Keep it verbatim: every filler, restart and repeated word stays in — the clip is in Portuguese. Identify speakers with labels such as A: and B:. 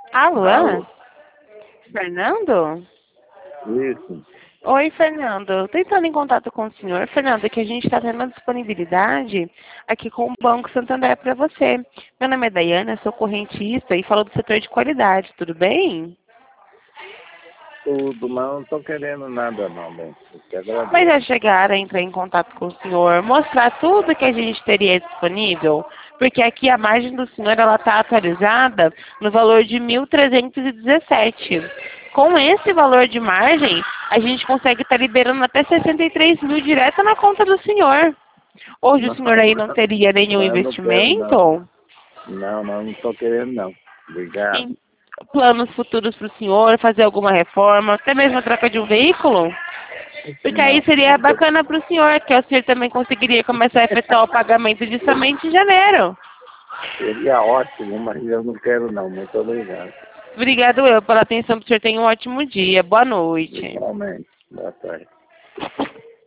A: Alô?
B: Alô?
A: Fernando?
B: Isso.
A: Oi, Fernando. Tentando em contato com o senhor. Fernando, é que a gente está tendo uma disponibilidade aqui com o Banco Santander para você. Meu nome é Daiana, sou correntista e falo do setor de qualidade, tudo bem?
B: Tudo, mas não tô querendo nada não, bem. Eu te
A: Mas
B: agradeço.
A: já chegaram a entrar em contato com o senhor, mostrar tudo que a gente teria disponível, porque aqui a margem do senhor ela está atualizada no valor de mil trezentos e dezessete. Com esse valor de margem, a gente consegue estar liberando até sessenta e três mil direto na conta do senhor. Hoje o
B: Não,
A: senhor aí não teria nenhum
B: mas eu não quero não.
A: investimento?
B: Não, não, não tô querendo não. Obrigado.
A: Em planos futuros para o senhor, fazer alguma reforma, até mesmo a troca de um veículo? Porque aí
B: Não,
A: seria
B: não tô...
A: bacana para o senhor, que o senhor também conseguiria começar a efetuar o pagamento de somente em janeiro.
B: Seria ótimo, mas eu não quero não. Muito obrigado.
A: Obrigado eu pela atenção, que o senhor tenha um ótimo dia. Boa noite.
B: Igualmente. Boa tarde.